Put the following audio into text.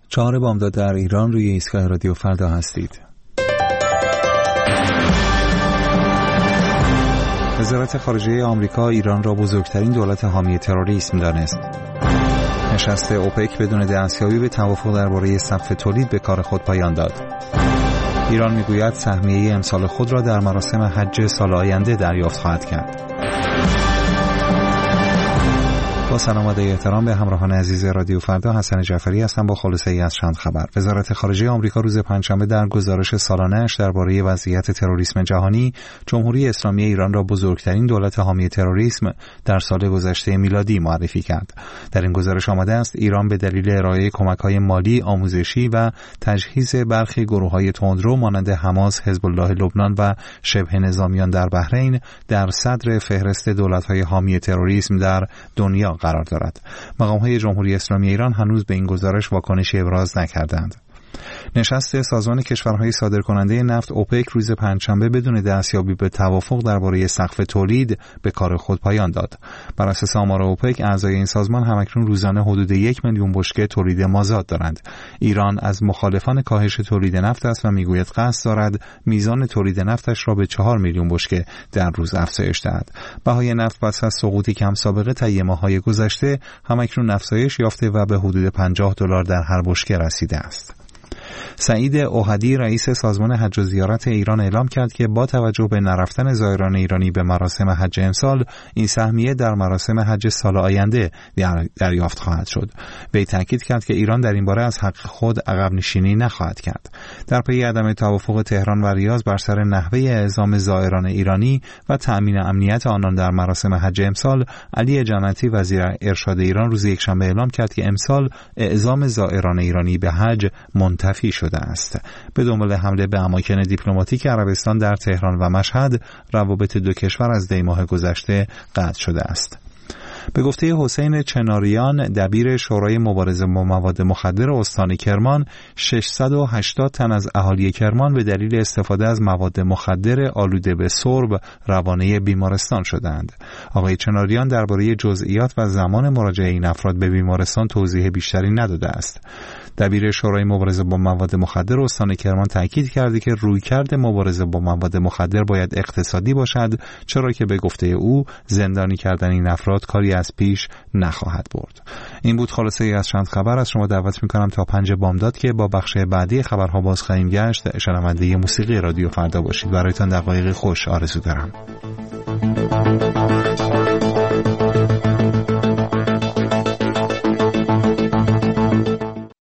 4 بامداد در ایران، روی ایستگاه رادیو فردا هستید. وزارت خارجه آمریکا ایران را بزرگترین دولت حامی تروریسم دانست. نشست اوپک بدون دستیابی به توافق درباره سقف تولید به کار خود پایان داد. ایران میگوید سهمیه امسال خود را در مراسم حج سال آینده دریافت خواهد کرد. با سلام و احترام به همراهان عزیز رادیو فردا، حسن جعفری هستم با خلاصه ای از چند خبر. وزارت خارجه آمریکا روز پنجشنبه در گزارش سالانه‌اش درباره وضعیت تروریسم جهانی، جمهوری اسلامی ایران را بزرگترین دولت حامی تروریسم در سال گذشته میلادی معرفی کرد. در این گزارش آمده است ایران به دلیل ارائه کمک‌های مالی، آموزشی و تجهیز برخی گروه‌های تندرو مانند حماس، حزب الله لبنان و شبه نظامیان در بحرین در صدر فهرست دولت‌های حامی تروریسم در دنیا قرار دارد. مقام‌های جمهوری اسلامی ایران هنوز به این گزارش واکنشی ابراز نکردند. نشست سازمان کشورهای صادرکننده نفت اوپک روز پنجشنبه بدون دستیابی به توافق درباره سقف تولید به کار خود پایان داد. بر اساس آمار اوپک، اعضای این سازمان همکنون روزانه حدود 1 میلیون بشکه تولید مازاد دارند. ایران از مخالفان کاهش تولید نفت است و میگوید قصد دارد میزان تولید نفتش را به 4 میلیون بشکه در روز افزایش دهد. بهای نفت پس از سقوطی کم سابقه طی ماه‌های گذشته همکنون افزایش یافته و به حدود $50 در هر بشکه رسیده است. سعید اوحدی رئیس سازمان حج و زیارت ایران اعلام کرد که با توجه به نرفتن زائران ایرانی به مراسم حج امسال، این سهمیه در مراسم حج سال آینده دریافت خواهد شد. وی تاکید کرد که ایران در این باره از حق خود عقب نشینی نخواهد کرد. در پی عدم توافق تهران و ریاض بر سر نحوه اعزام زائران ایرانی و تأمین امنیت آنان در مراسم حج امسال، علی جنتی وزیر ارشاد ایران روز یکشنبه اعلام کرد که امسال اعزام زائران ایرانی به حج منتفی شده است. به دنبال حمله به اماکن دیپلماتیک عربستان در تهران و مشهد، روابط دو کشور از دی ماه گذشته قطع شده است. به گفته حسین چناریان، دبیر شورای مبارزه با مواد مخدر استان کرمان، 680 تن از اهالی کرمان به دلیل استفاده از مواد مخدر آلوده به سرب روانه بیمارستان شدند. آقای چناریان درباره جزئیات و زمان مراجعه این افراد به بیمارستان توضیح بیشتری نداده است. دبیر شورای مبارزه با مواد مخدر استان کرمان تاکید کرده که رویکرد مبارزه با مواد مخدر باید اقتصادی باشد، چرا که به گفته او زندانی کردن این افراد کاری از پیش نخواهد برد. این بود خلاصه ای از چند خبر. از شما دعوت می‌کنم تا 5 بامداد که با بخش بعدی خبرها باز خواهیم گشت شنونده موسیقی رادیو فردا باشید. برایتان دقایق خوش آرزو دارم.